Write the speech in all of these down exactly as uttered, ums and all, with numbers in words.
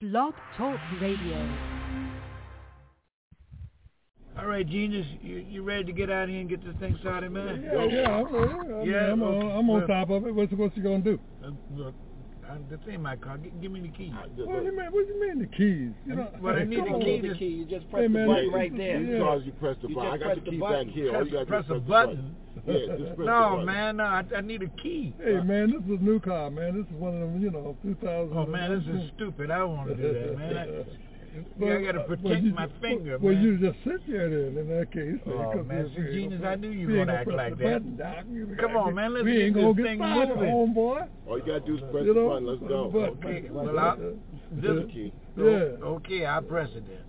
Blog Talk Radio. All right, Genius, you, you ready to get out of here and get this thing started, man? Yeah, yeah, I'm, uh, yeah, I'm, okay. on, I'm on Look, top of it. What's, what's he gonna do? Uh, look, uh, this ain't my car. G- give me the keys. What do you mean? What do you mean the keys? You know, Well, hey, I need come the on. key. The key. You just press Hey, the man, button yeah, right there. yeah. Because you press the You button. I just got press the the key button. back here. Press, All you got to press do a is button. Yeah, just press No, the button. man, no, I, I need a key. Hey, man, this is a new car, man. This is one of them, you know, two thousand. Oh, man, this is stupid. I don't want to do that, man. I, But, I got to protect well, you, my finger, well, man. you just sit there then, in that case. Oh, man, see, Genius, I knew you were going to act like that. Button, Come on, man, let's we get ain't this gonna get thing started, moving. homeboy. All you got to do is press You the know? button. Let's go. But- Okay, well, I'll, this key. Yeah. Okay, I'll press it then.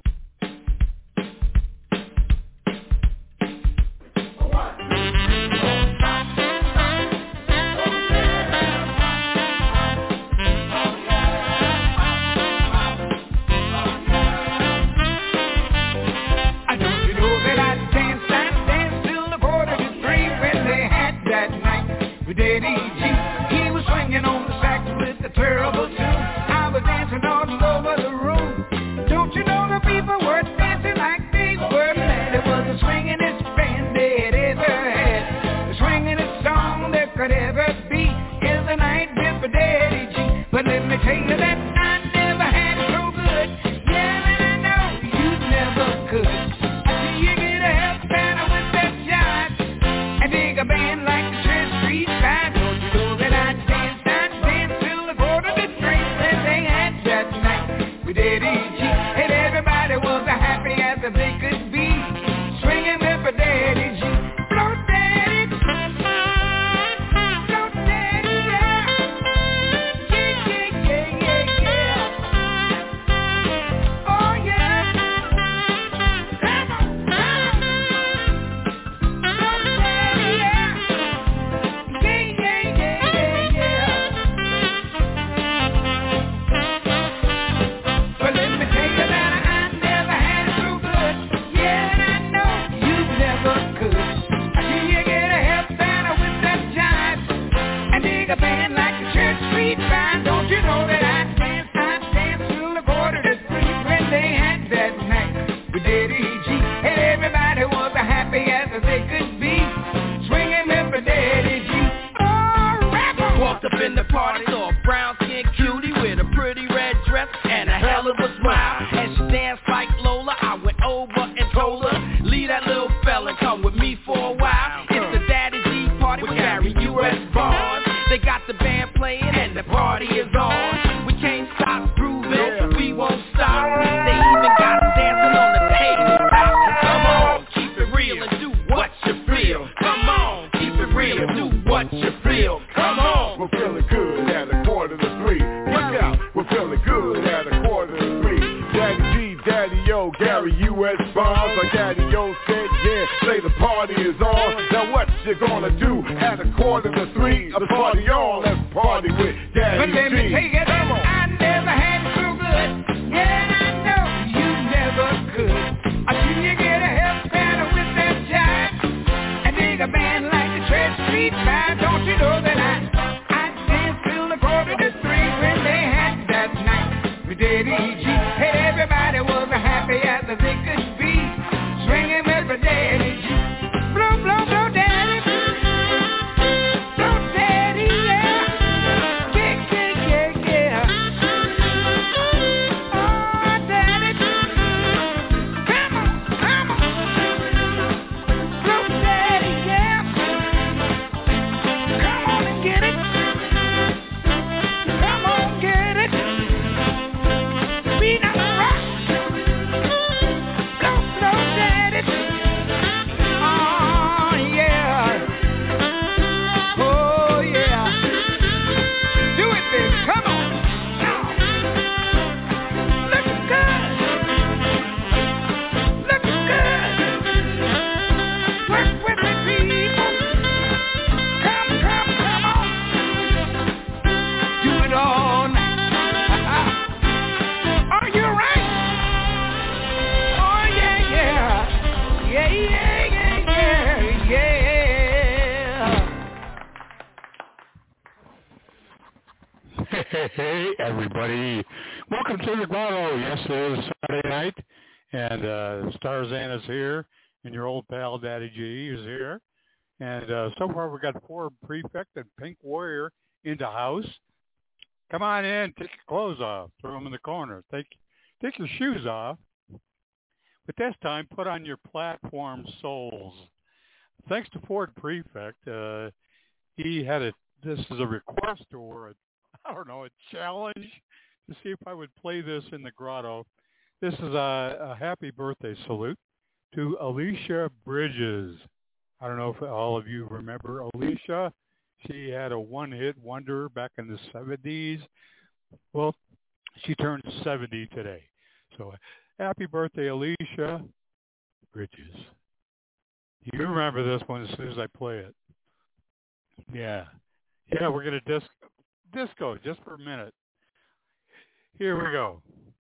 Hey, everybody. Welcome to the Grotto. Yes, it is Saturday night, and uh, Starzan is here, and your old pal Daddy G is here. And uh, so far we've got Ford Prefect and Pink Warrior in the house. Come on in, take your clothes off, throw them in the corner. Take, take your shoes off. But this time, put on your platform soles. Thanks to Ford Prefect, uh, he had a, this is a request or a, I don't know, a challenge to see if I would play this in the Grotto. This is a, a happy birthday salute to Alicia Bridges. I don't know if all of you remember Alicia. She had a one-hit wonder back in the seventies. Well, she turned seventy today. So happy birthday, Alicia Bridges. You remember this one as soon as I play it. Yeah. Yeah, we're going to disco, disco just for a minute. Here we go.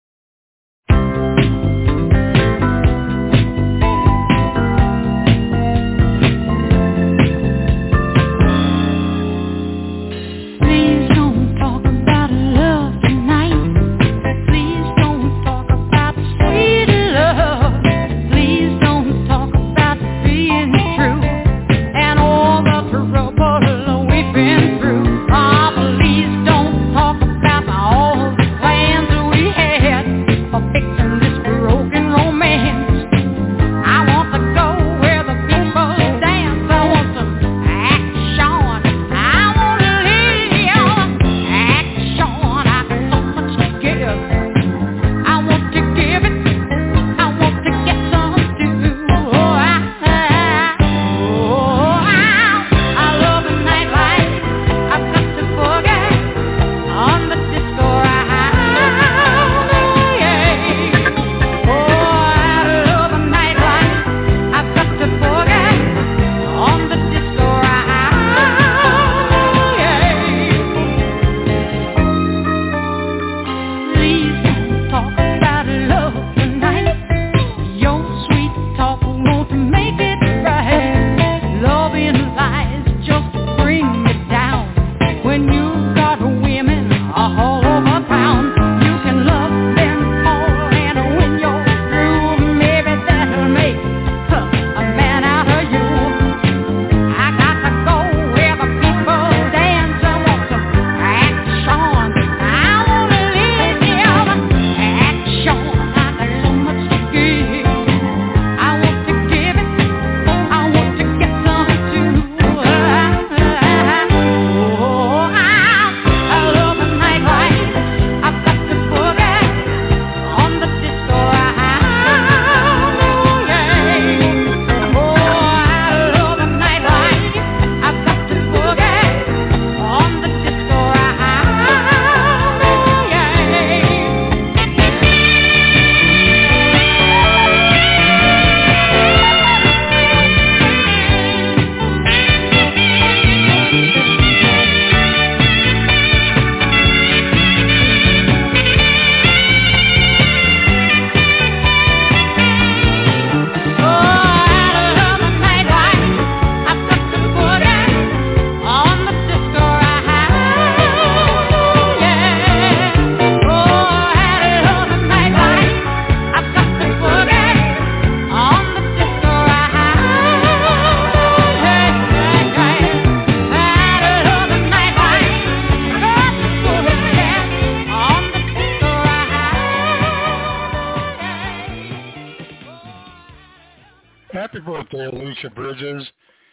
Bridges,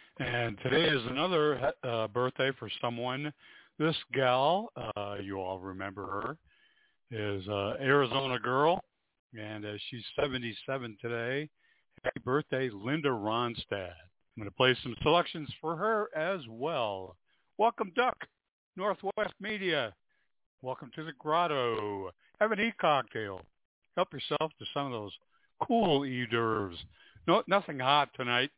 and today is another uh, birthday for someone. This gal, uh, you all remember her, is uh, Arizona girl, and uh, she's seventy-seven today. Happy birthday, Linda Ronstadt. I'm going to play some selections for her as well. Welcome, Duck, Northwest Media. Welcome to the Grotto. Have an e-cocktail. Help yourself to some of those cool hors d'oeuvres. No, nothing hot tonight.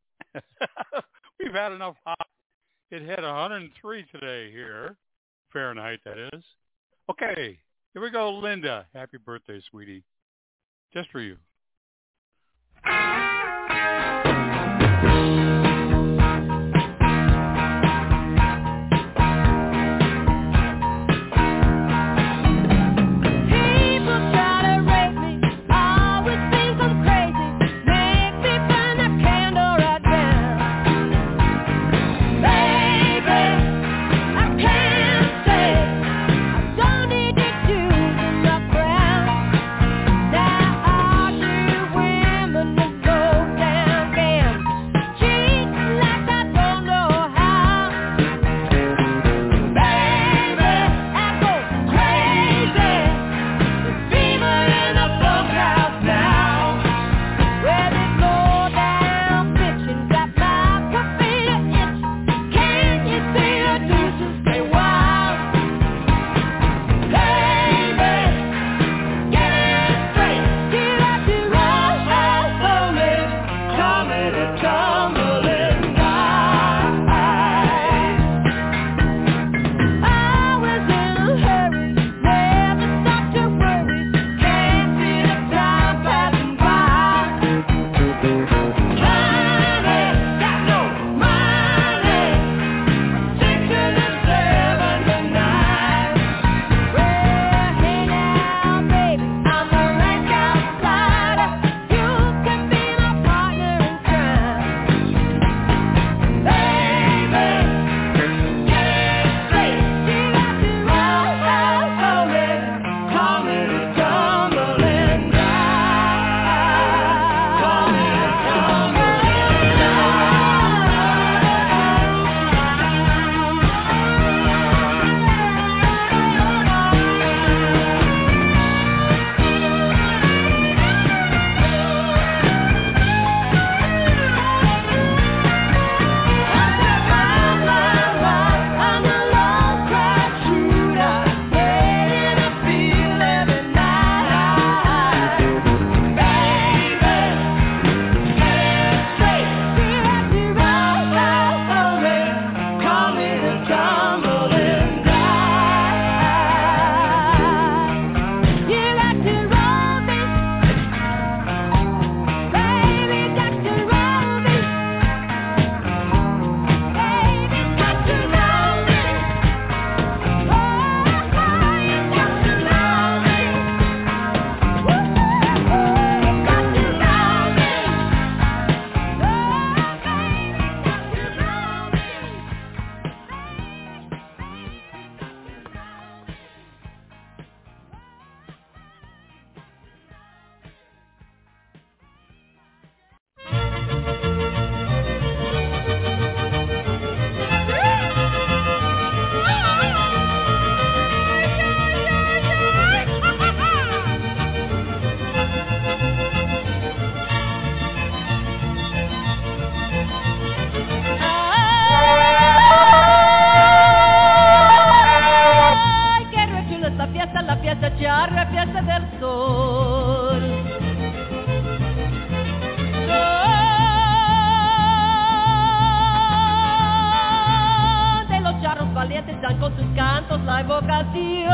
We've had enough hot. It hit one hundred three today here. Fahrenheit, that is. Okay, here we go, Linda. Happy birthday, sweetie. Just for you. People del sol. Donde los charros valientes dan con sus cantos la evocación.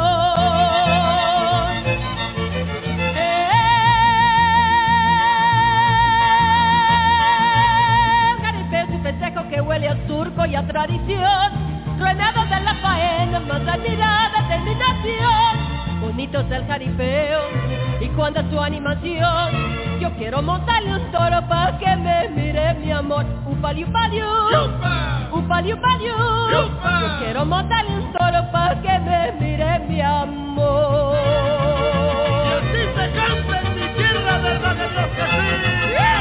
El jaripeo es un festejo que huele a surco y a tradición. Ruedados de la faena, más admirada de mi nación. Bonito es el jaripeo y cuando es su animación. Yo quiero montarle un toro pa' que me mire mi amor. Upali upaliu, upali upaliu. Yo quiero montarle un toro pa' que me mire mi amor. Y así se canta en mi tierra, verdad de Dios que sí.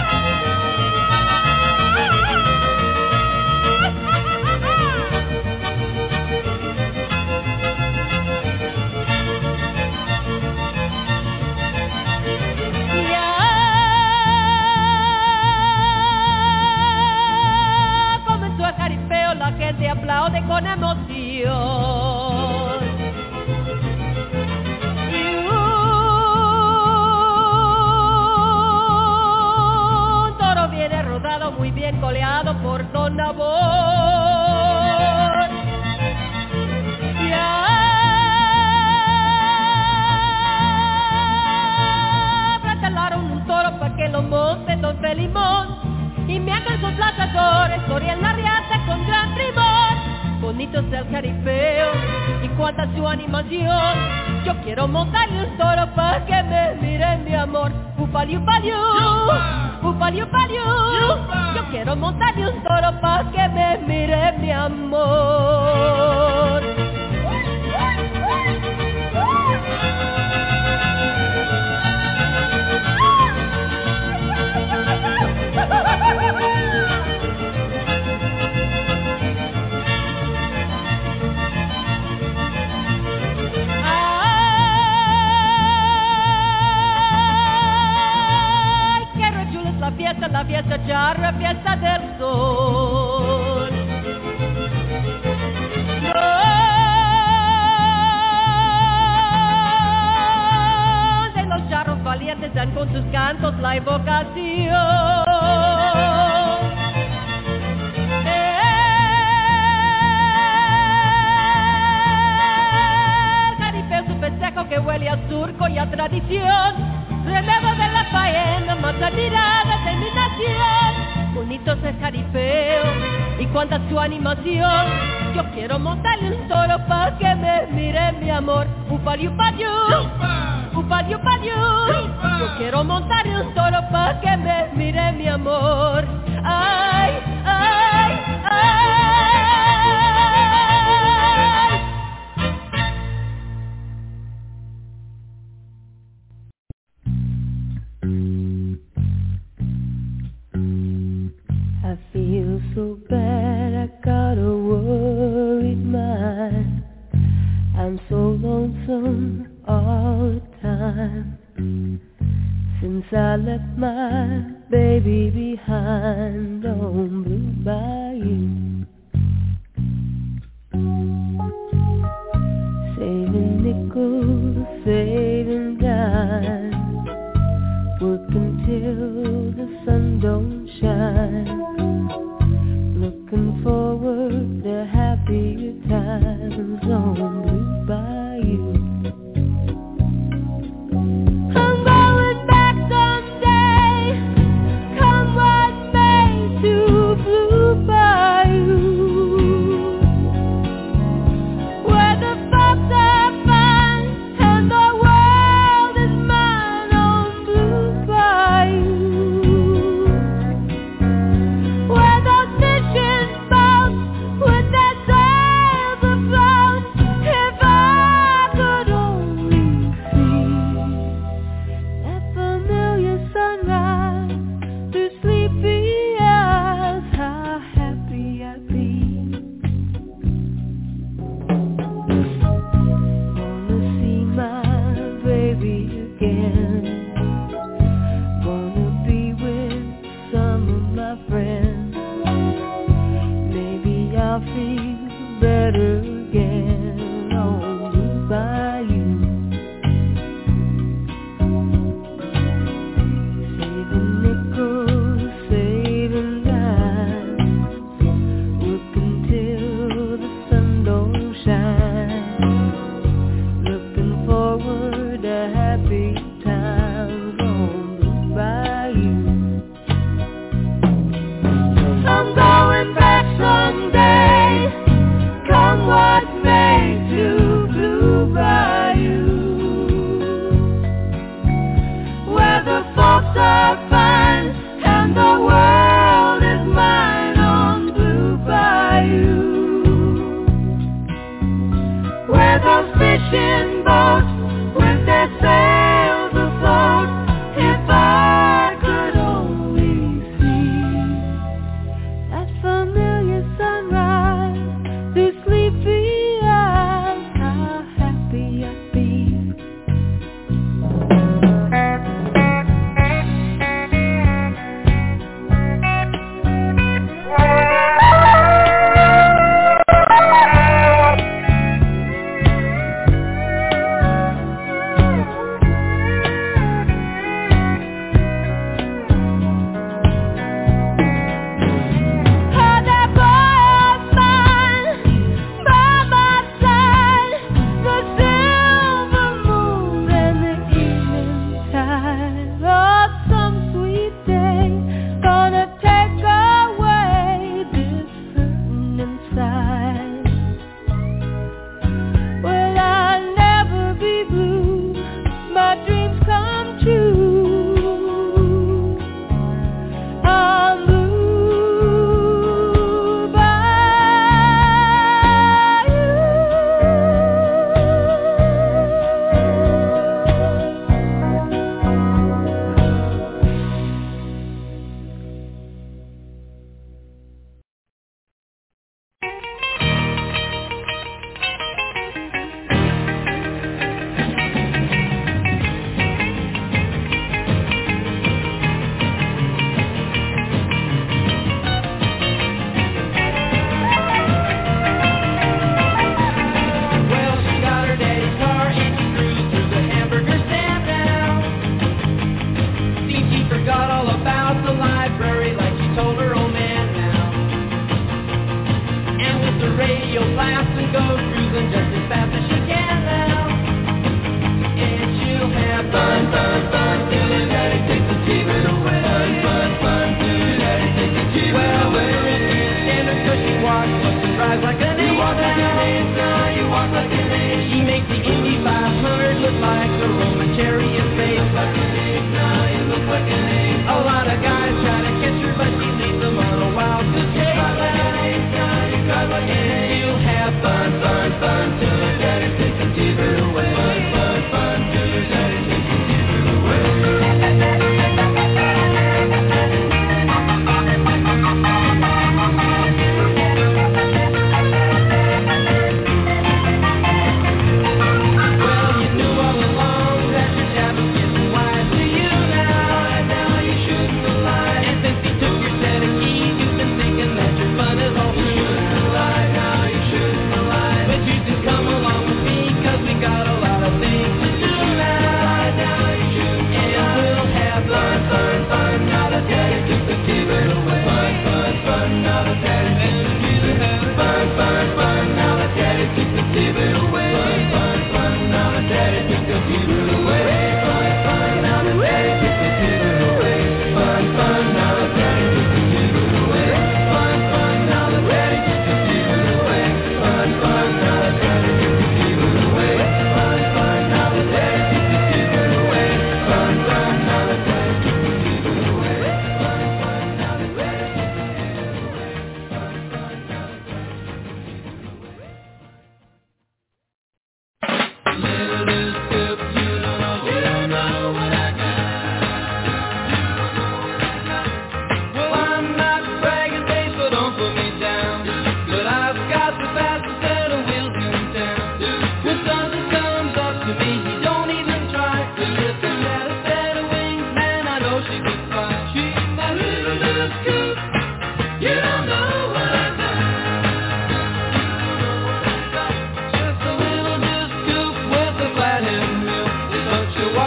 La gente aplaude con emoción y un toro viene rodado muy bien coleado por Don Nabor. Ya prepararon un toro para que lo monte Don Felimón y me hagan sus lanzadores, corría en la riata con gran primor. Bonito es el jaripeo y cuánta su animación. Yo quiero montarle un toro pa' que me mire mi amor. Upali upaliu, upali upaliu. Yo quiero montarle un toro pa' que me mire mi amor. La fiesta, la fiesta charra, fiesta del sol. Donde los charros valientes dan con sus cantos la evocación. El jaripeo es un festejo que huele a surco y a tradición. Relevo de la faena, más admirada de mi nación. Bonito es el jaripeo y cuánta su animación. Yo quiero montarle un toro pa' que me mire mi amor. Upali upaliu, upali upaliu. Yo quiero montarle un toro pa' que me mire mi amor. Ay, ay, ay. I feel so bad, I got a worried mind. I'm so lonesome all the time. Since I left my baby behind on Blue Bayou. Saving nickels, saving dimes, working till the sun don't shine. Looking forward to happier times on Blue Bayou. I'm going back someday, come what may, to Blue Bayou, where the folks are fine and the world is mine on Blue Bayou. Where those fishing boats with their sails afloat, if I could only see that familiar sunrise through sleepy eyes, how happy I'd be. Wanna see my baby again, wanna be with some of my friends. Maybe I'll feel better again on Blue Bayou.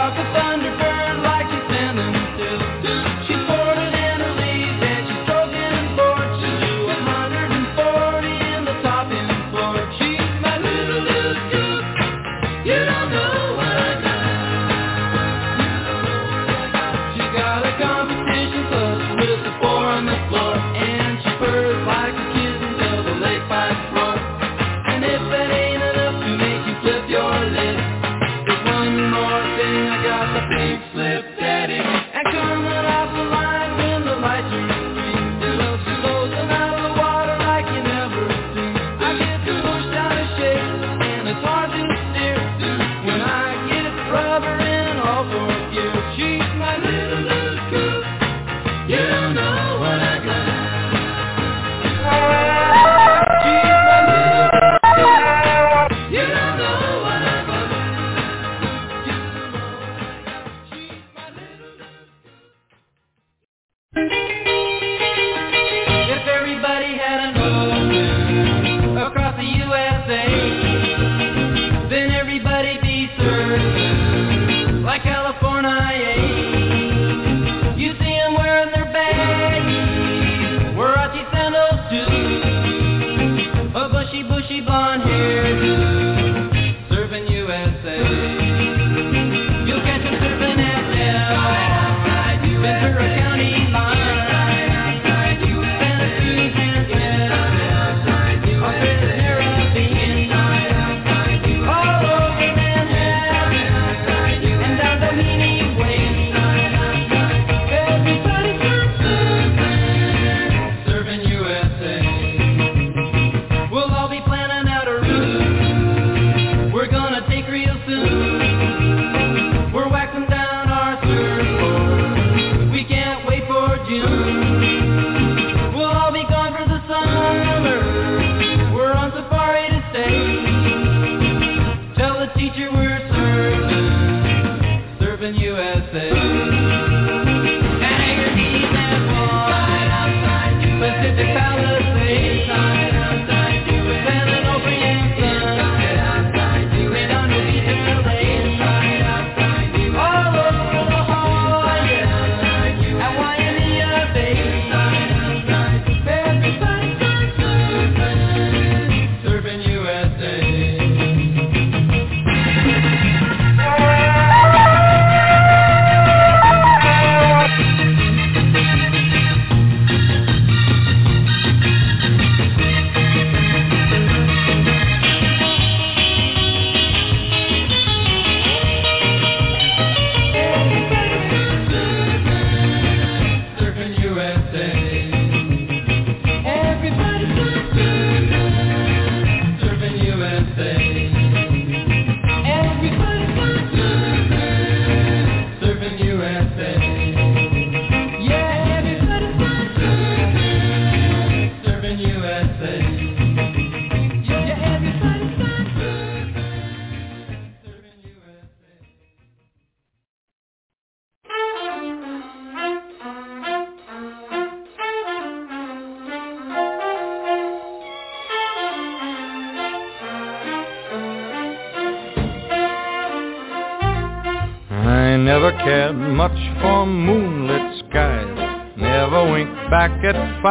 Never cared much for moonlit skies, never winked back at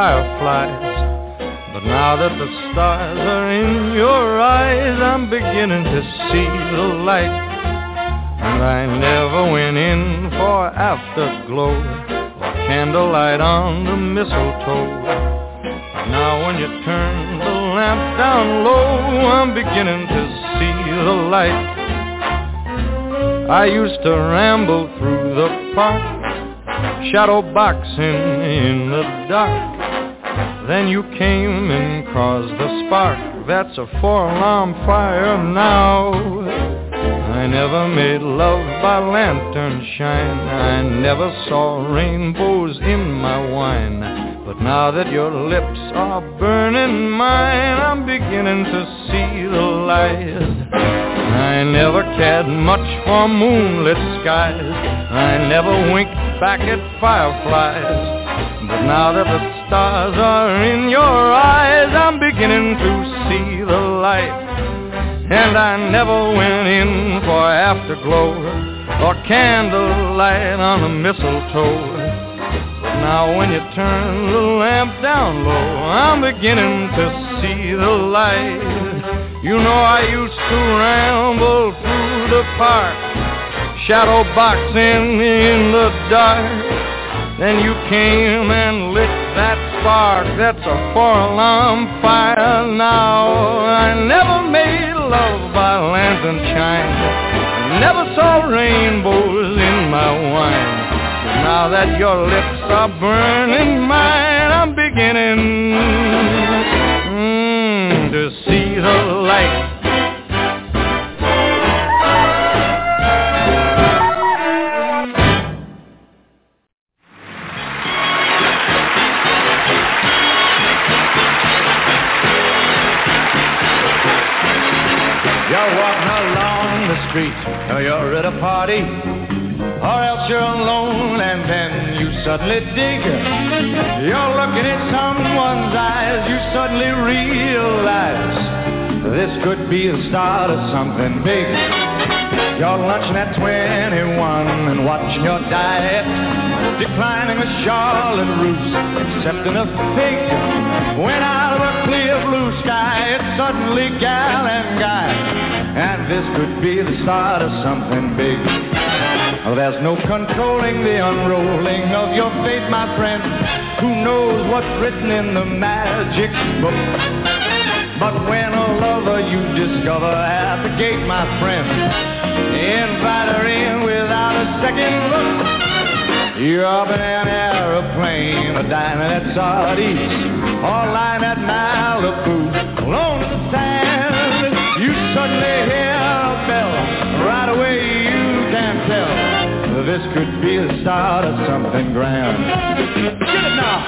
fireflies. But now that the stars are in your eyes, I'm beginning to see the light. And I never went in for afterglow or candlelight on the mistletoe. But now when you turn the lamp down low, I'm beginning to see the light. I used to ramble through the park, shadow boxing in the dark. Then you came and caused the spark. That's a four-alarm fire now. I never made love by lantern shine, I never saw rainbows in my wine. But now that your lips are burning mine, I'm beginning to see the light. I never cared much for moonlit skies, I never winked back at fireflies. But now that the stars are in your eyes, I'm beginning to see the light. And I never went in for afterglow or candlelight on a mistletoe. But now when you turn the lamp down low, I'm beginning to see the light. You know I used to ramble through the park, shadow boxing in the dark. Then you came and lit that spark. That's a four-alarm fire now. I never made love by lantern shine, never saw rainbows in my wine. But now that your lips are burning mine, I'm beginning mm, to see the light. You're walking along the street, or you're at a party, or else you're alone and then you suddenly dig. You're looking at someone's eyes, you suddenly realize this could be the start of something big. You're lunching at twenty-one and watching your diet, declining a Charlotte Russe, accepting a fig. When out of a clear blue sky, it's suddenly gal and guy, and this could be the start of something big. Oh, there's no controlling the unrolling of your fate, my friend. Who knows what's written in the magic book? But when a lover you discover at the gate, my friend, invite her in without a second look. You're up in an aeroplane, or dining at Sardis, or lying at Malibu, alone in the sand. You suddenly hear a bell, right away you can tell this could be the start of something grand. Get it now!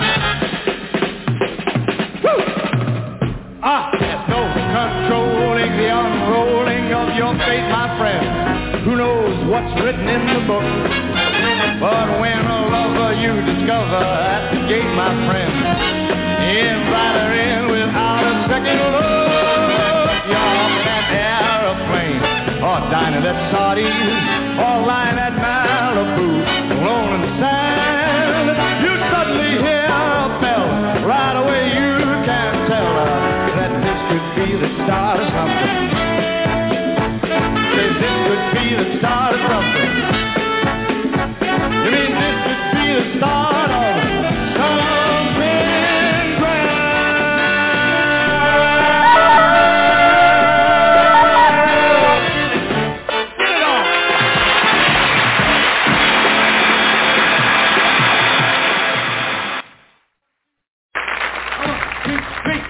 Woo! Ah, there's no controlling the unrolling of your fate, my friend. Who knows what's written in the book? But when a lover you discover at the gate, my friend, invite her in without a second look. You're off in that aeroplane, or dining at Sardis, or lying at Malibu, alone in the sand. You suddenly hear a bell, right away you can tell her that this could be the start of something. Say this could be the start of something. You mean this could be the start of something grand? Get it on! One, two, three.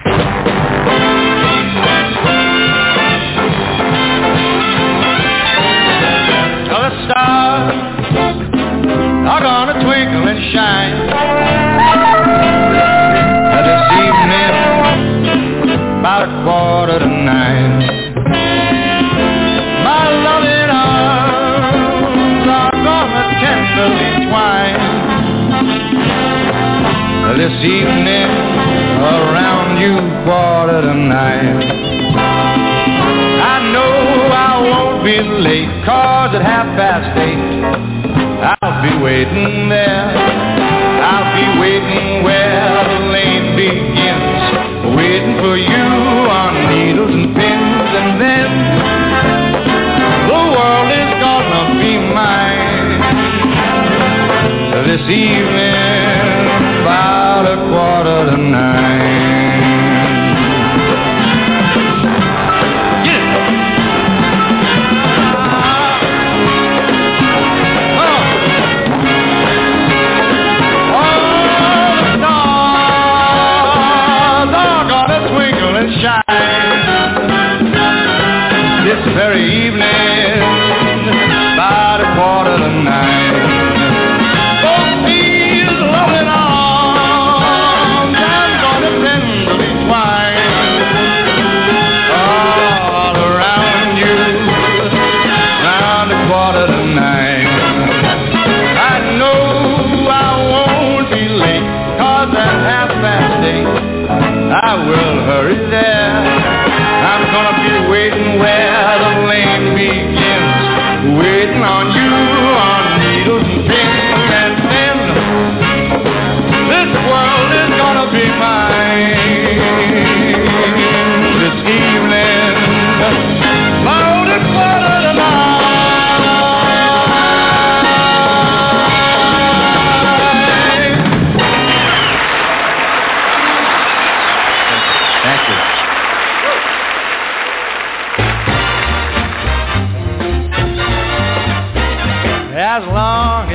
Oh, the stars are gonna twinkle and shine this evening about a quarter to nine. My loving arms are gonna tenderly twine this evening around you quarter to nine. I know I won't be late, 'cause at half past eight I'll be waiting there, I'll be waiting where the lane begins, waiting for you on needles and pins, and then the world is gonna be mine this evening about a quarter to nine. This very evening, about a quarter to nine. Both me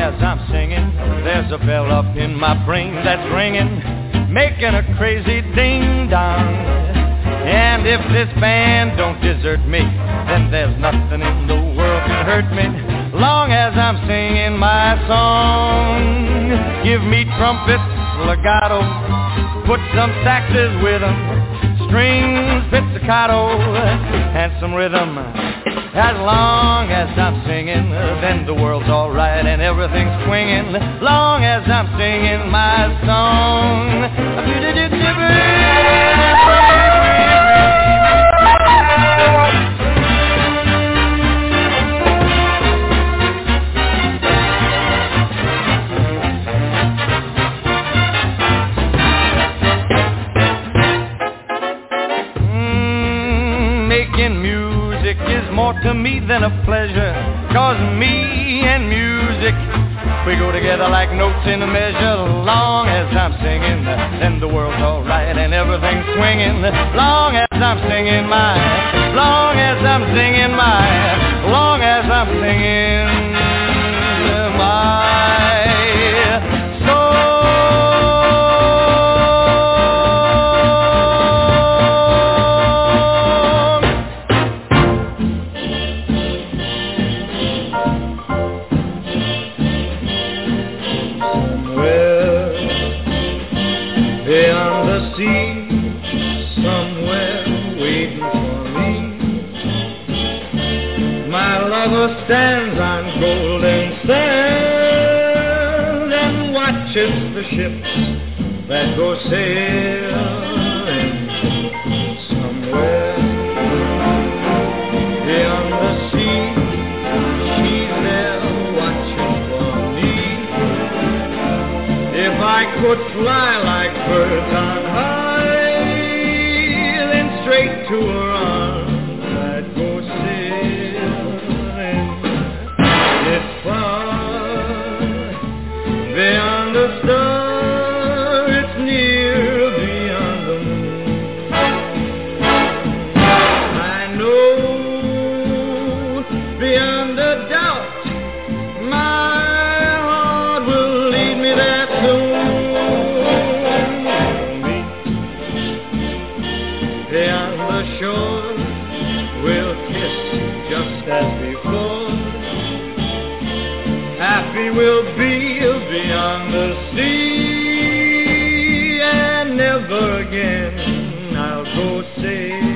as I'm singing, there's a bell up in my brain that's ringing, making a crazy ding-dong. And if this band don't desert me, then there's nothing in the world can hurt me, long as I'm singing my song. Give me trumpets, legato, put some saxes with them, strings, pizzicato, and some rhythm. As long as I'm singing, then the world's alright and everything's swinging, long as I'm singing my song. Making music is more to me than a pleasure, 'cause me and music, we go together like notes in a measure. Long as I'm singing, then the world's alright and everything's swinging, long as I'm singing my, long as I'm singing my, long as I'm singing my song. Beyond the sea, somewhere waiting for me, my lover stands on golden sand and watches the ships that go sailing. Somewhere beyond the sea, she's there watching for me. If I could fly like birds on high, then straight to her arms I'd go sailing. It's far beyond the star, it's near beyond the moon. I know beyond a doubt my heart will lead me there soon. Beyond the shore, we'll kiss just as before. Happy we'll be beyond the sea, and never again I'll go sailing.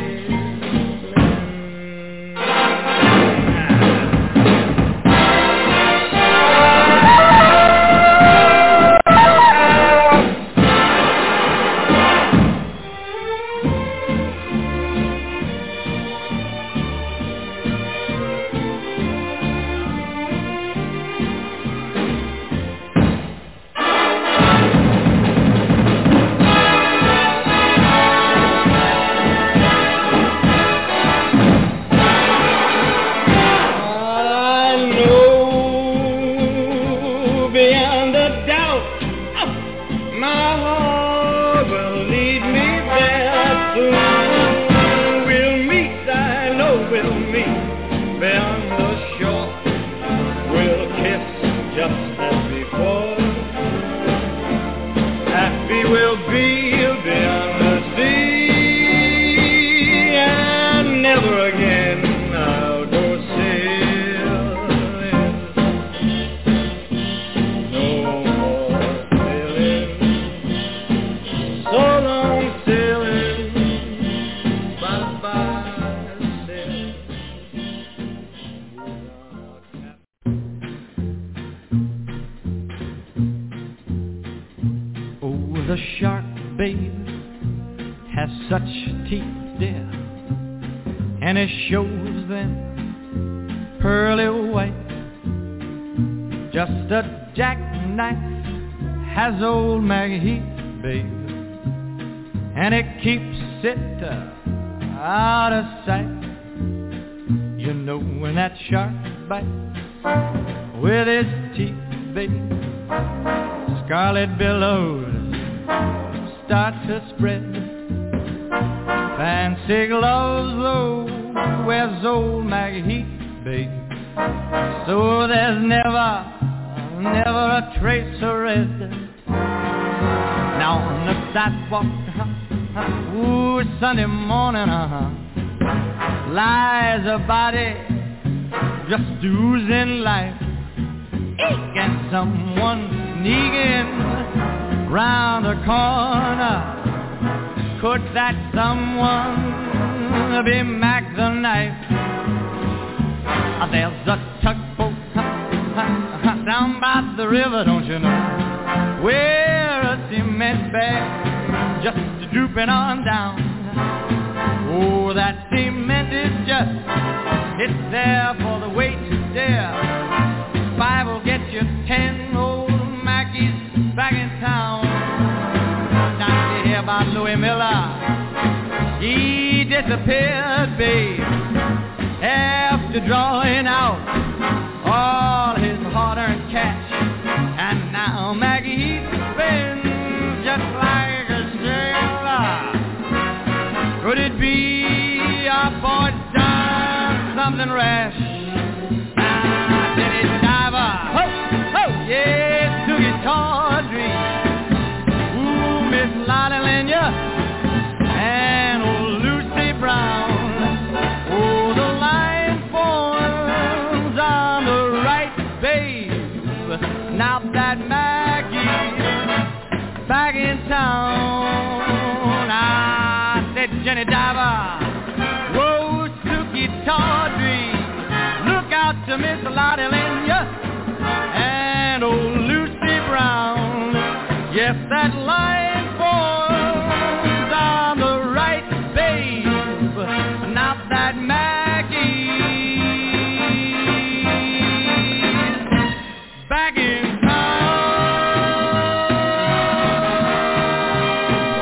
Has old Maggie Heath, babe, and it keeps it uh, out of sight. You know when that shark bites with his teeth, babe, scarlet billows start to spread. Fancy gloves, though, wears old Maggie Heath, babe, so there's never, never a trace of red. Now on the sidewalk, uh-huh, ooh, Sunday morning, uh-huh, lies a body just oozing life. Eek, and someone sneaking round the corner. Could that someone be Mac the Knife? Uh, there's a tugboat uh, uh, down by the river, don't you know, where a cement bag just drooping on down. Oh, that cement is just, it's there for the weight to dare. Five will get you ten old Mackies back in town. Now you hear about Louis Miller, he disappeared, babe, after drawing out all his hard-earned cash. And now Maggie spins just like a sailor. Could it be our boy's done something rash? Ah, did he diver? Ho, ho, yeah, took his tawdry. Ooh, Miss Lottie Lenya and old Lucy Brown. Oh, the line forms on the right, babe. Now that Maggie's back in town, I said, Jenny Diver, whoa, Suki Tawdry, look out to Miss Lottie Lenya and old Lucy Brown. Yes, that line forms on the right, babe. Now that Maggie's back in town.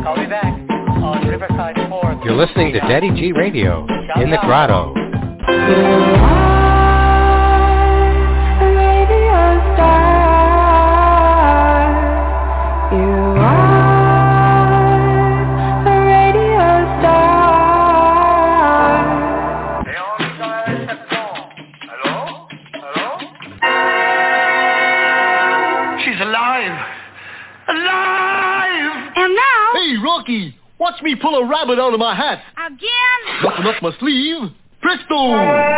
Call me back on Riverside four. You're listening to Daddy G Radio in the Grotto. Rocky, watch me pull a rabbit out of my hat. Again? Nothing up my sleeve. Presto!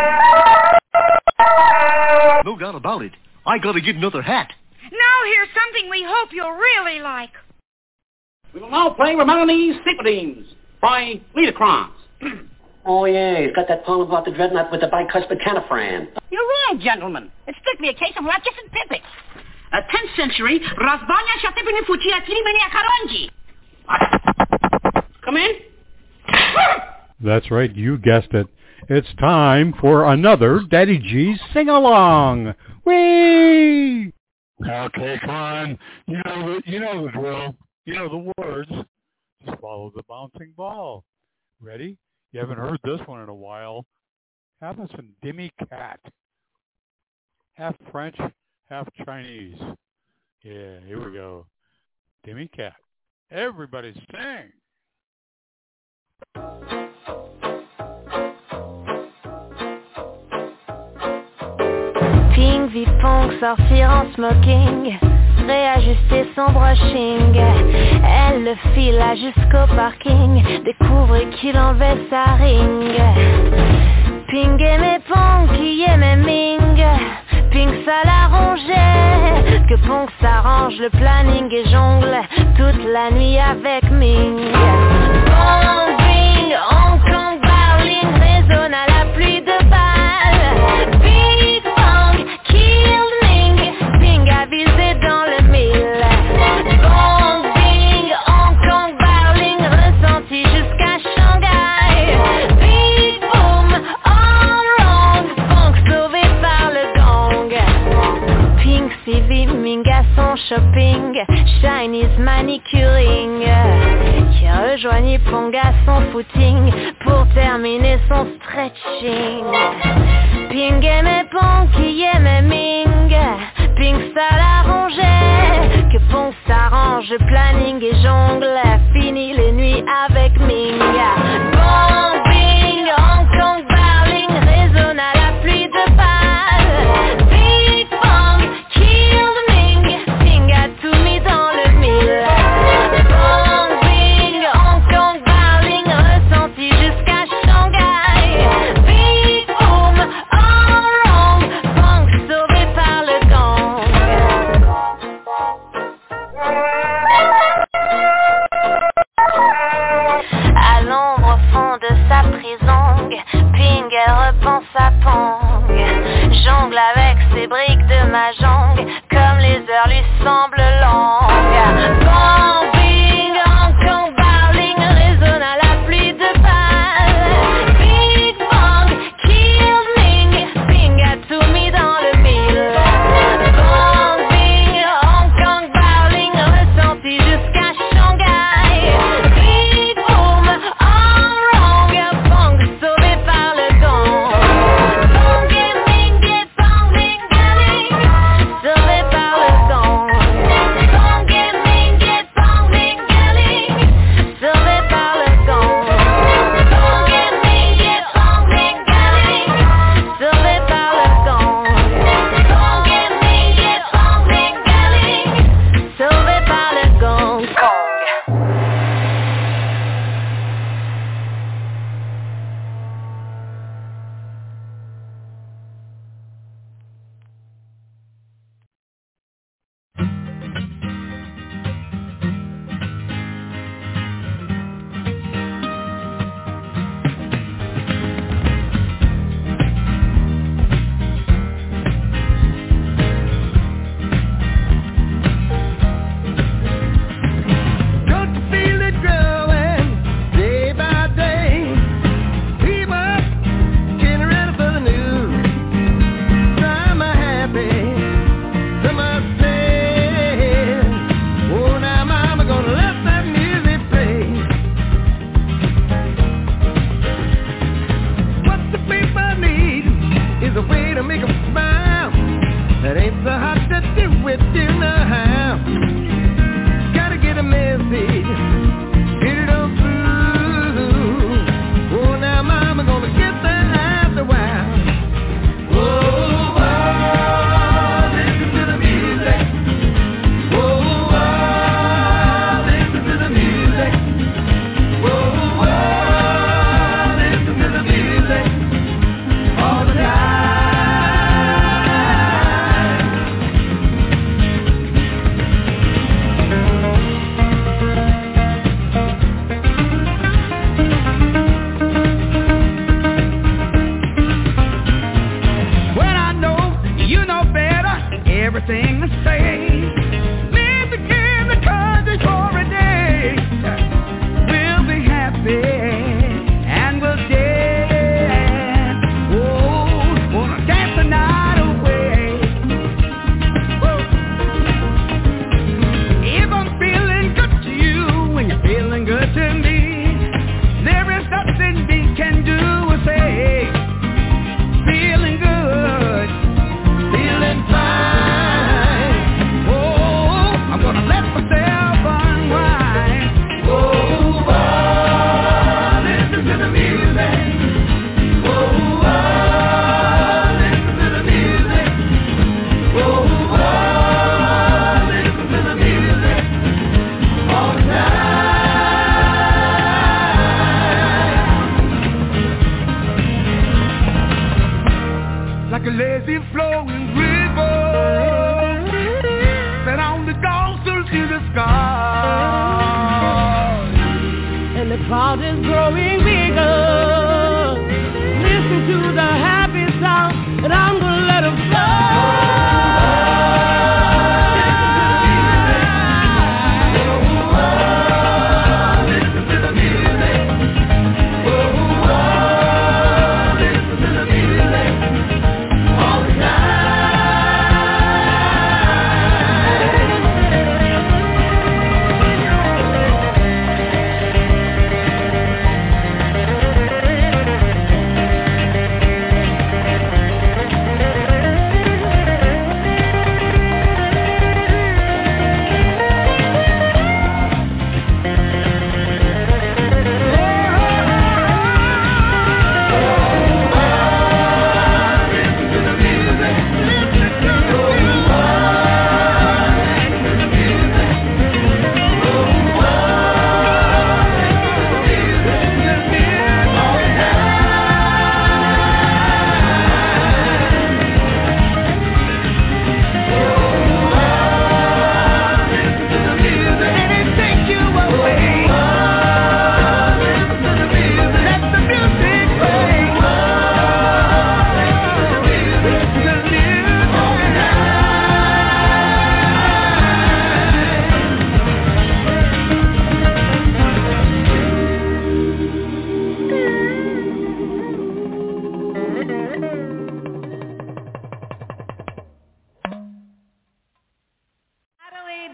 No doubt about it. I gotta get another hat. Now here's something we hope you'll really like. We will now play Romani's Cyclodemes by Liederkranz. Oh, yeah, he's got that poem about the dreadnought with the bicuspid canifran. You're wrong, gentlemen. It's strictly a case of Ratchis and Pippet. A tenth century Razbanya Shatipini Fuchia Tirimenia Karonji. Come in. That's right, you guessed it. It's time for another Daddy G sing-along. Whee! Okay, come on. You know the, you know the drill. You know the words. Just follow the bouncing ball. Ready? You haven't heard this one in a while. Have us some Demi Cat. Half French, half Chinese. Yeah, here we go. Demi Cat. Everybody sing. Ping, vipong, sortir en smoking, réajuster son brushing. Elle le fila jusqu'au parking, découvre qu'il enlevait sa ring. Ping aimait Pong, qui aimait Ming. Ping ça l'arrangeait, que Pong s'arrange, le planning et jongle toute la nuit avec Ming. Pong, Ping, Hong Kong, Berlin, résonne à la pluie de balles. Big Pong, kill Ming, Ping a visé dans le mille. Pong, Ping, Hong Kong, Berlin, ressenti jusqu'à Shanghai. Big Boom, all wrong, Pong sauvé par le gong. Ping suivi Ming à son shopping, Chinese manicuring, qui rejoignit Pong à son footing pour terminer son stretching. Ping aimait Pong qui aimait Ming, Ping ça l'arrangeait, que Pong s'arrange, planning et jongle, fini les nuits avec Ming. Pong, Ping, Hong Kong, Berlin, résonne à la pluie de balles. Big Pong, kill Ming, Ping a tout mis dans le mille. Pong, Ping, Hong Kong, Berlin, ressenti jusqu'à Shanghai. Big Boom, all wrong, Pong sauvé par le gong. À l'ombre au fond de sa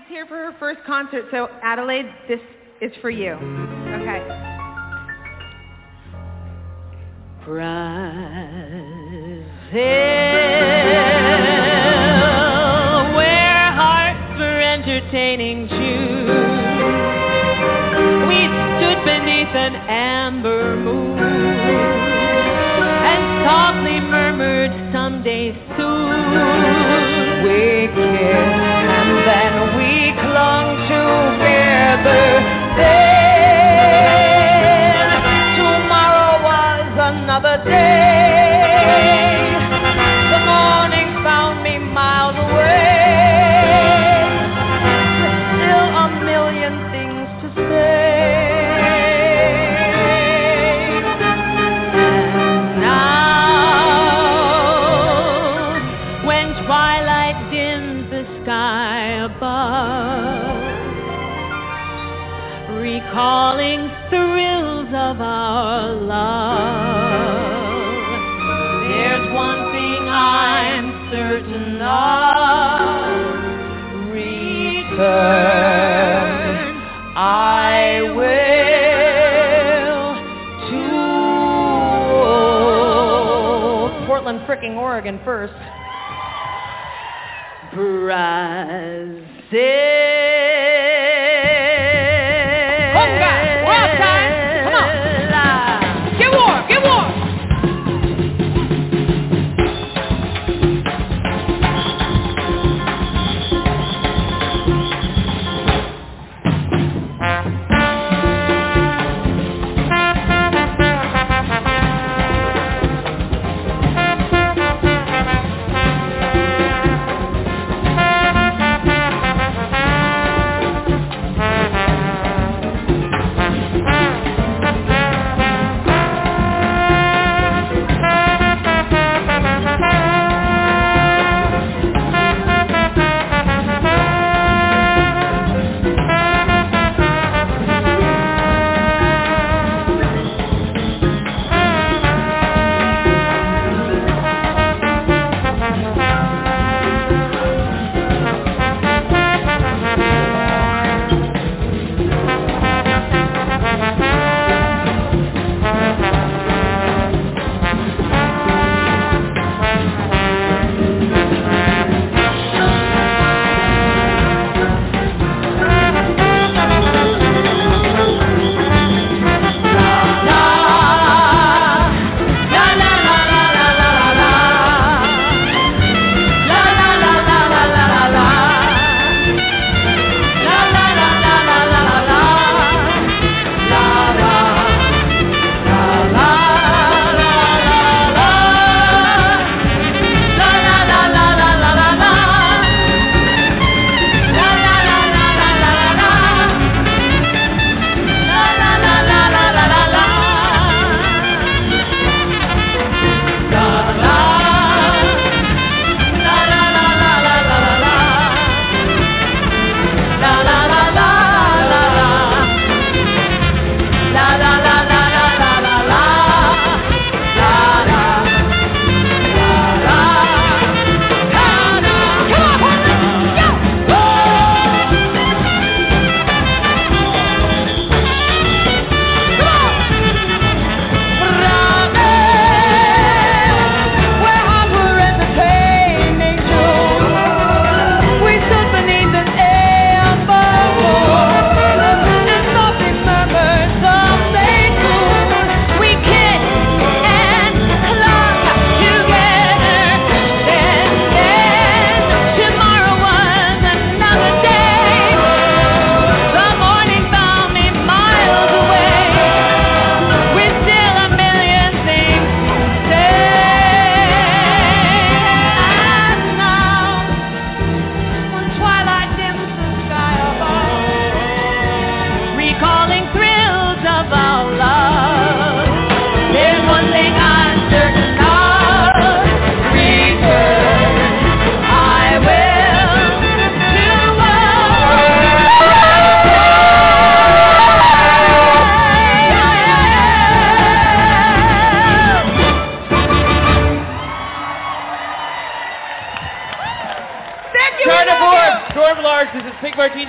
here for her first concert, so Adelaide, this is for you. Okay. Brazil, where hearts were entertaining June. We stood beneath an amber moon and softly murmured someday soon. We kissed and then we clung together. Then tomorrow was another day. The morning found me miles away, with still a million things to say. And now, when twilight dims the sky above, recalling thrills of our love, there's one thing I'm certain of: return I will to Portland, fricking Oregon first. Brazil. Conga, wild time. Come on. Get warm, get warm.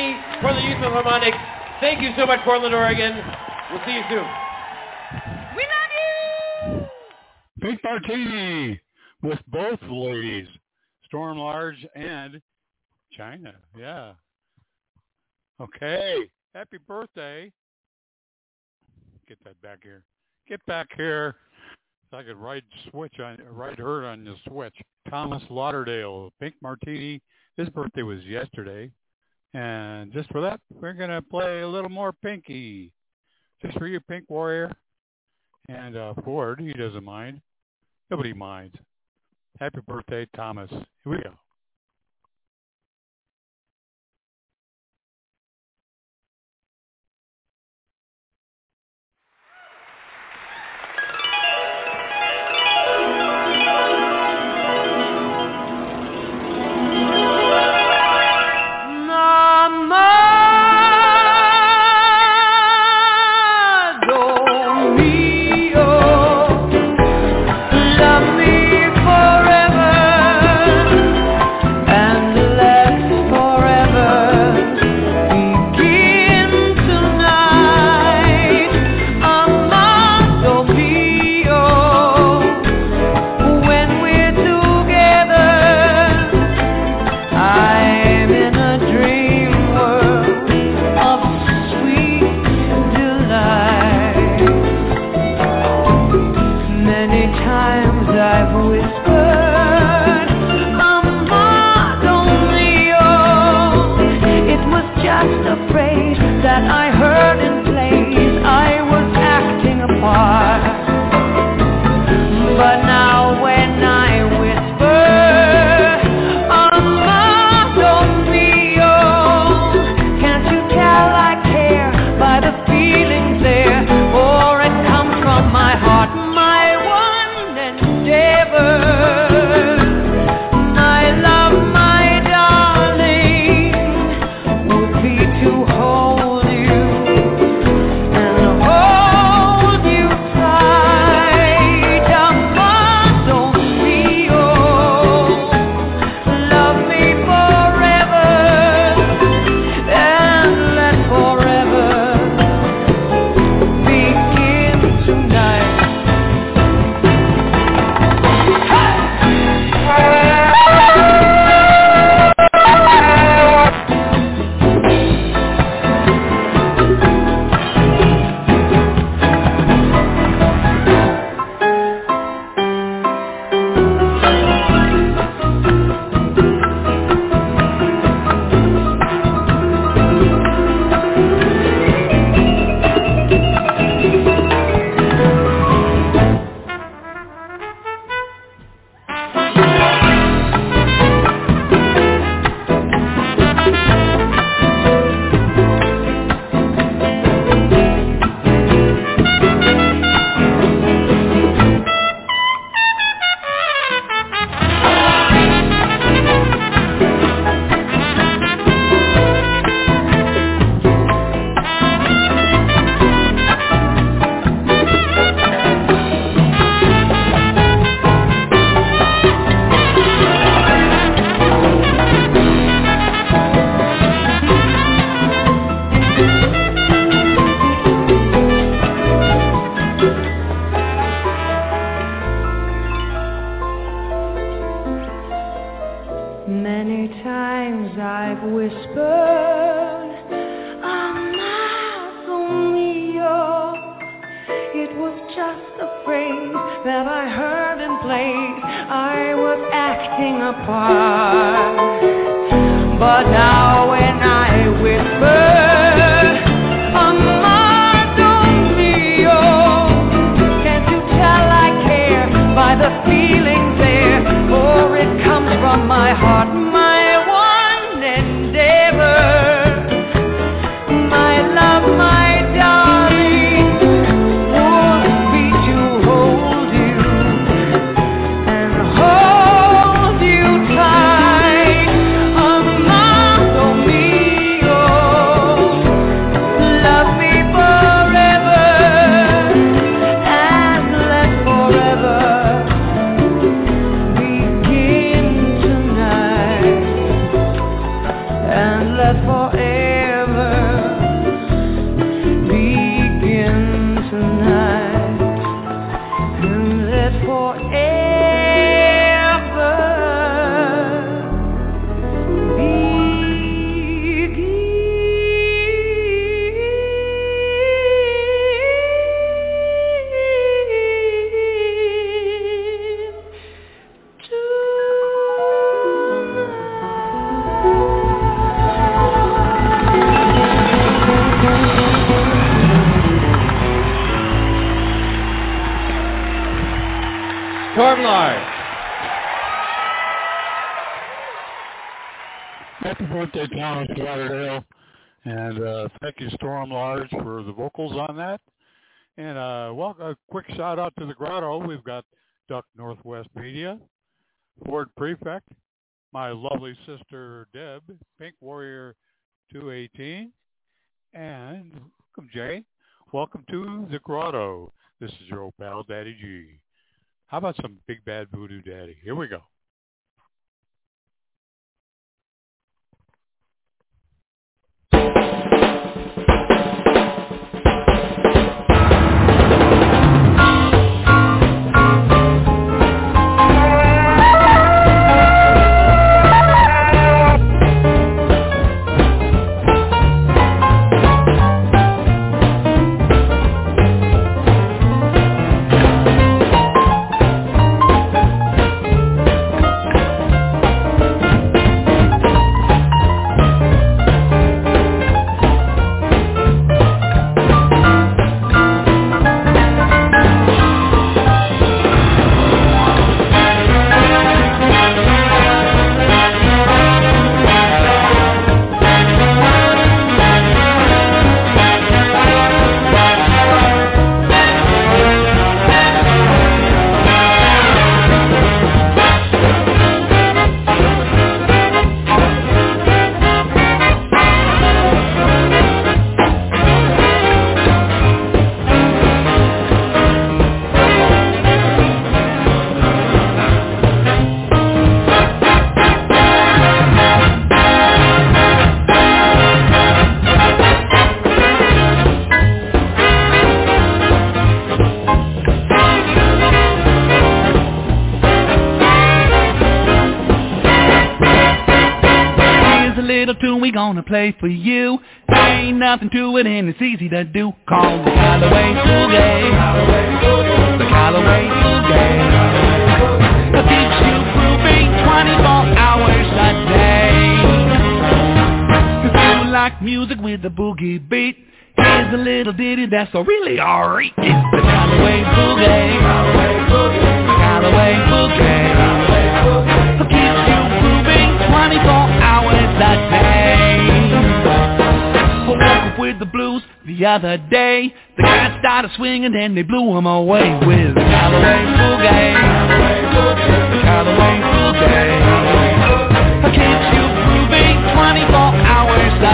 Martini, Portland Youth Philharmonic. Thank you so much, Portland, Oregon. We'll see you soon. We love you! Pink Martini with both ladies, Storm Large and China. Yeah. Okay. Happy birthday. Get that back here. Get back here. So I could ride switch on ride her on the switch. Thomas Lauderdale, Pink Martini. His birthday was yesterday. And just for that, we're gonna play a little more Pinky. Just for you, Pink Warrior. And uh, Ford, he doesn't mind. Nobody minds. Happy birthday, Thomas. Here we go. Hold you tight. happy birthday, Thomas Lauderdale. And uh, thank you, Storm Large, for the vocals on that. And uh, well, a quick shout out to the Grotto. We've got Duck Northwest Media, Ford Prefect, my lovely sister Deb, Pink Warrior two eighteen, and welcome, Jay. Welcome to the Grotto. This is your old pal, Daddy G. How about some Big Bad Voodoo Daddy? Here we go. Gonna play for you. Ain't nothing to it and it's easy to do. Call the Callaway Boogie. The Callaway Boogie. It keeps you grooving twenty-four hours a day. If you like music with the boogie beat, here's a little ditty that's so really alright. It's the Callaway Boogie. The Callaway Boogie. It keeps you grooving twenty-four hours a day. With the blues the other day, the guys started swinging and they blew them away with the Callaway Boogie. The Callaway Boogie. It keeps you grooving twenty-four hours a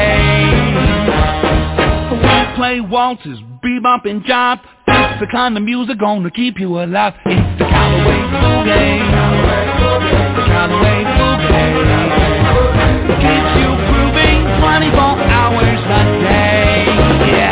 day. We play waltzes, bebop and jive. It's the kind of music gonna keep you alive. It's the Callaway Boogie. The Callaway Boogie. It keeps you grooving twenty-four hours a day. Yeah.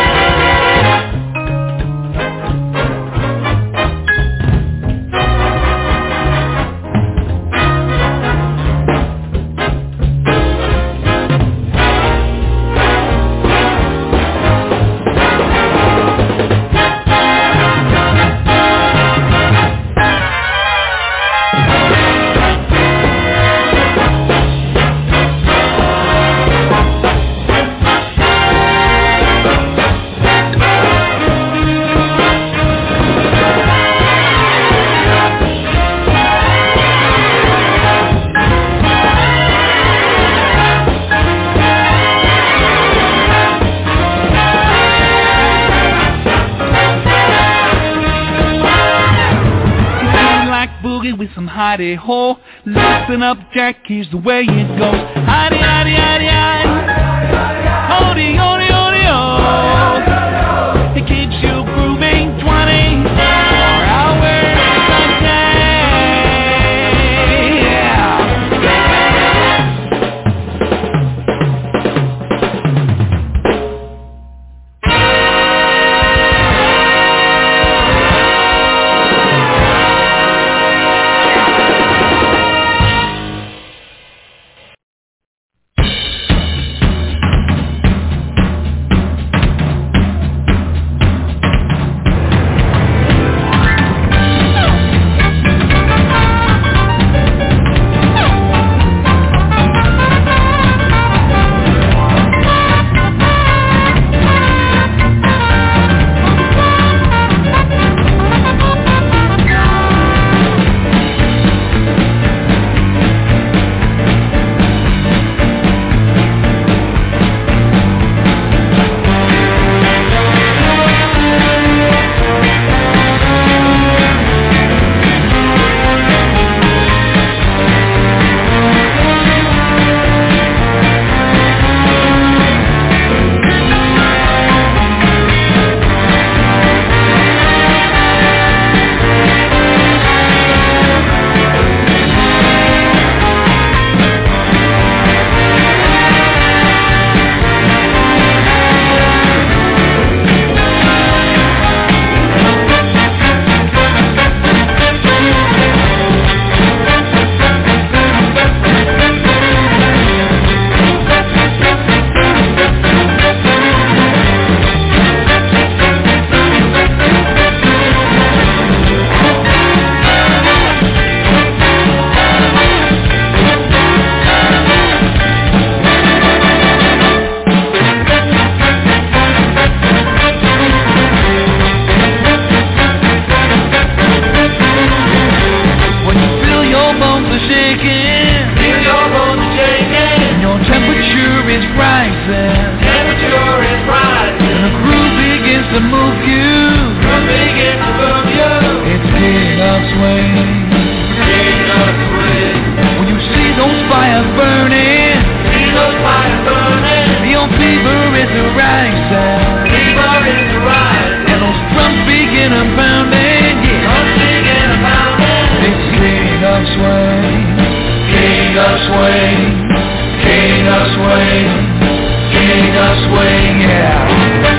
Hidey ho, listen up, Jack, here's the way it goes. Hidey, hidey, hidey, hidey, hody, hody, hody, ho. It keeps you grooving twenty-four hours a day. Yeah. rising. Temperature is rising. And the groove begins to move you. Groove begins to move you. It's getting up swing. Getting up swing. When you see those fires burning. See those fires burning. Your fever is rising. Fever is rising. And those drums begin to pounding. Yeah. Drums begin to pounding. It's getting up swing. King of swing, king of swing, king of swing, yeah.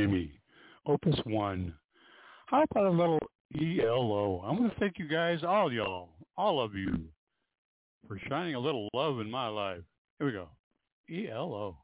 Dreamy, Opus One. How about a little E L O? I want to thank you guys, all y'all, all of you, for shining a little love in my life. Here we go. E L O.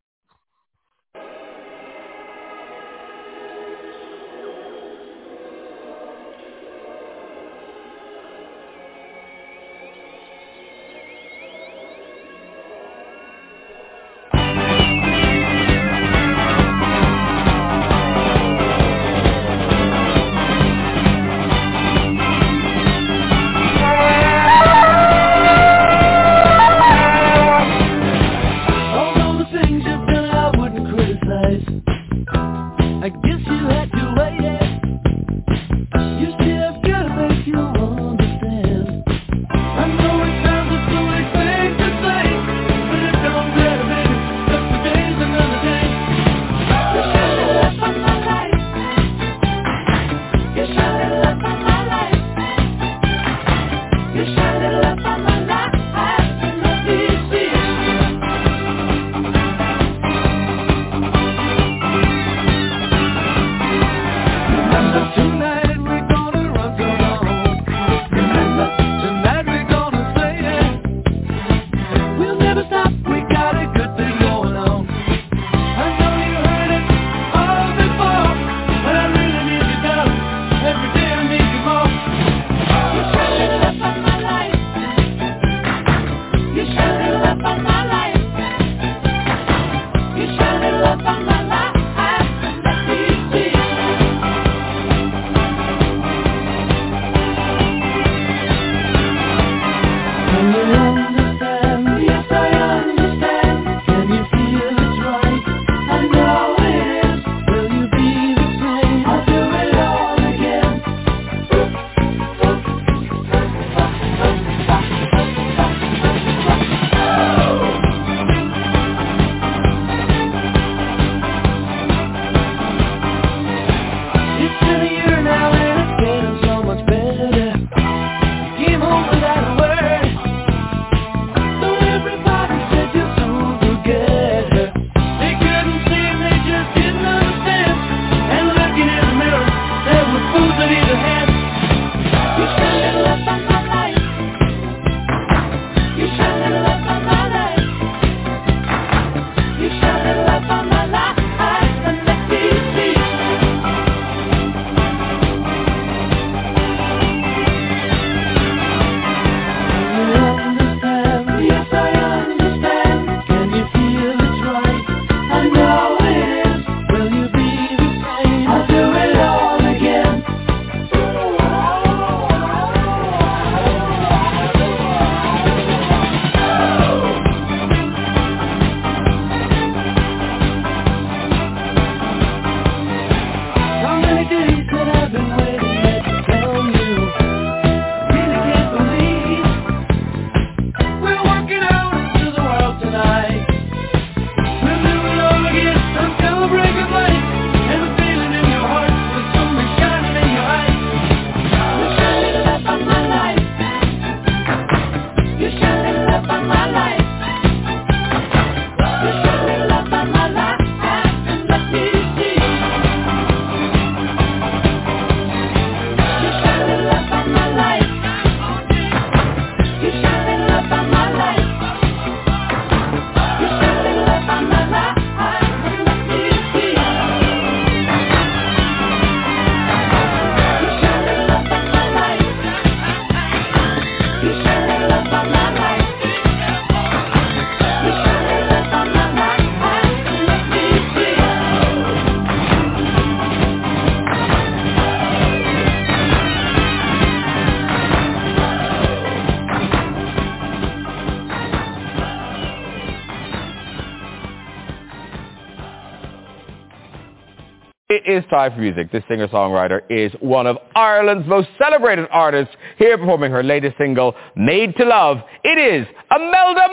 It is time for music. This singer-songwriter is one of Ireland's most celebrated artists, here performing her latest single, Made to Love. It is Imelda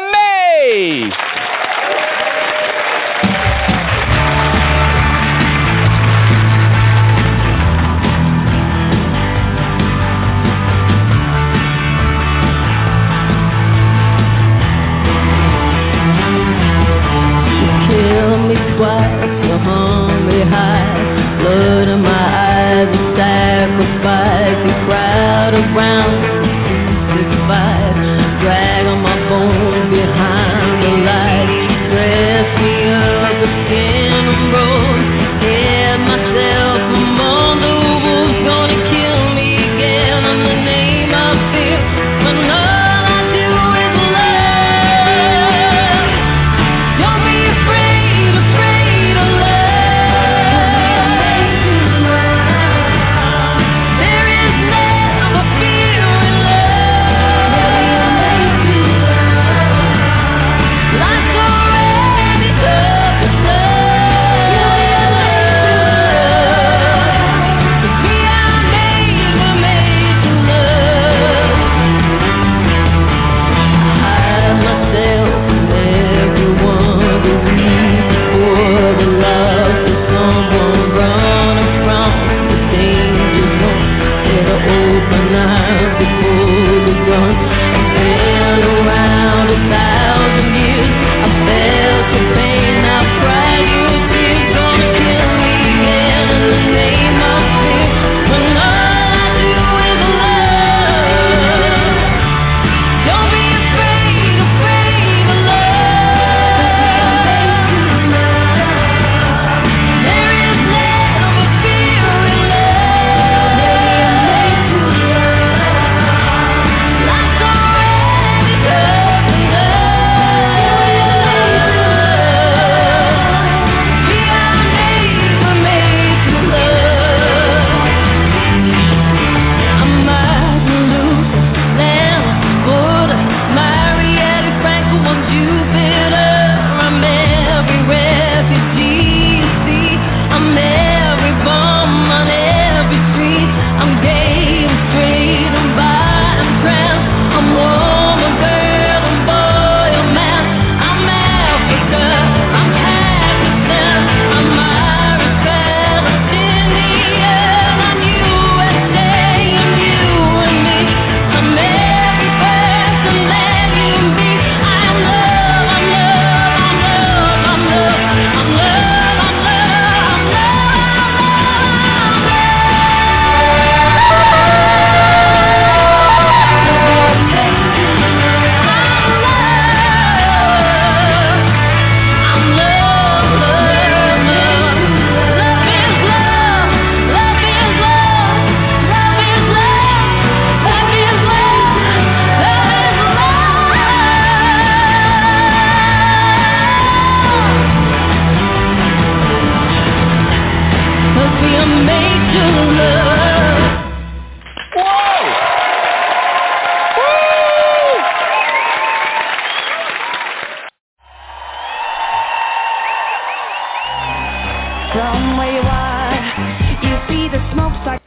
May! Kill me twice, you hung me high. sacrifice the crowd around this fight, drag on my bones behind the light, dress me up with skin and bones, hid myself among the wolves, gonna kill me again in the name of fear, but all I do is love. Don't be afraid, afraid of love. There is never fear in love. Life's already tough enough. We are made, we're made to love. Hide myself from everyone to reach for the love of someone running from the danger zone. Better open eyes before the run. I've been around a thousand years. I felt your pain, I cried your tears. Gonna kill me again in the name of fear, when all I do is love. Don't be afraid, afraid of love. There is never fear in love. Life's already tough enough. We are made, we're made to love. I might lose land, Buddha, Marietta, Franklin, on Jupiter. I'm every refugee you see. I'm every bum on every street. I'm gay, I'm straight, I'm bi, I'm trans. I'm woman, girl, I'm boy, I'm man. I'm Africa, I'm Pakistan. I'm Irish, Palestinian. I'm U S A, I'm you and me. I'm every person that you be. I'm love, I'm love, I'm love, I'm love, I'm love, I'm love, I'm we are made to love. From where you are, you see the smoke start.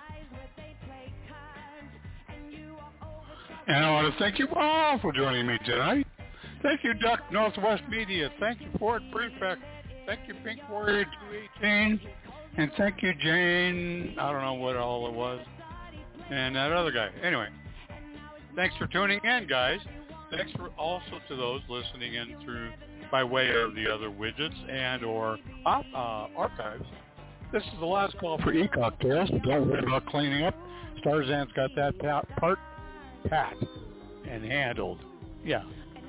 And I want to thank you all for joining me tonight. Thank you, Duck Northwest Media. Thank you, Ford Prefect. Thank you, Pink Warrior two eighteen. And thank you, Jane. I don't know what all it was. And that other guy. Anyway, thanks for tuning in, guys. Thanks for also to those listening in through by way of the other widgets and or uh, uh, archives. This is the last call for e-cocktails. Don't worry about cleaning up. Starzan's got that pat, part pat and handled. Yeah.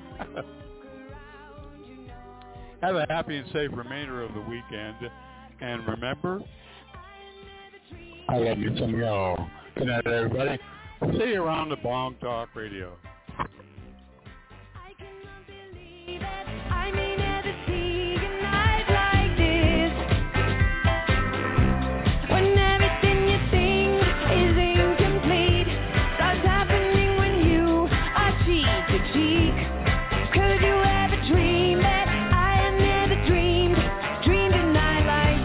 Have a happy and safe remainder of the weekend. And remember, I love you some y'all. Good night, everybody. We'll see you around the Bong Talk Radio. I may never see a night like this, when everything you think is incomplete starts happening when you are cheek to cheek. Could you ever dream that I have never dreamed, dreamed a night like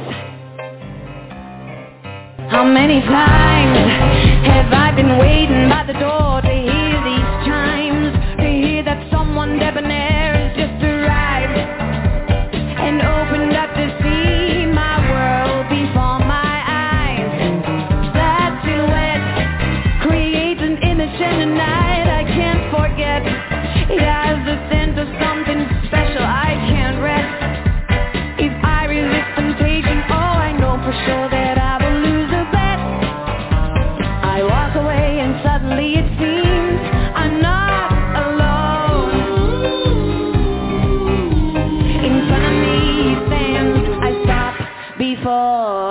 this? How many times have I been waiting by the door to hear these chimes, to hear that someone debonair has just arrived and opened up to see my world before my eyes. That silhouette creates an image in the night I can't forget. It has the sense of something special I can't rest. If I resist temptation, oh, I know for sure that I will lose a bet.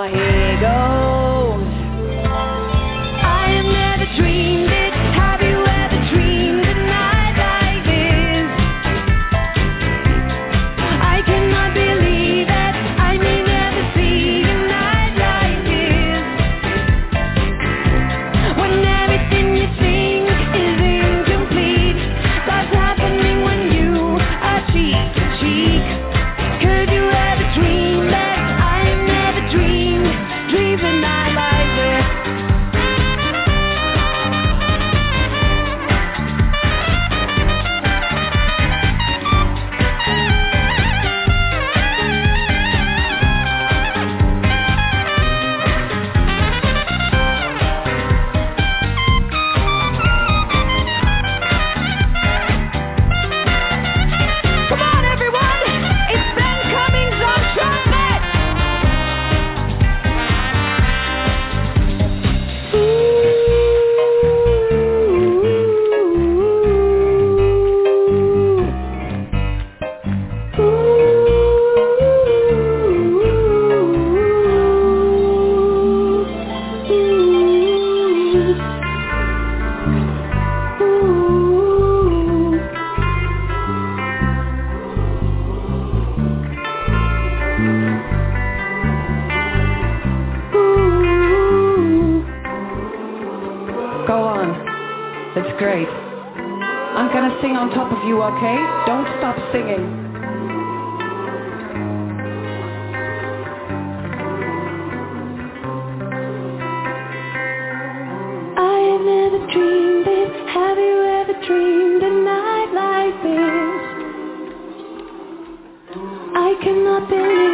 here goes. I have never dreamed it. Have you ever dreamed a night like this? I cannot believe that I may never see a night like this. When everything you think is incomplete, love's happening when you are cheek to cheek. Could you ever dream that I have never dreamed, dreamed a night like this? Come on, everyone! It's Ben Cummings on trumpet! Go on. It's great. I'm gonna sing on top of you, okay? Don't stop singing. I have never dreamed it. Have you ever dreamed a night like this? I cannot believe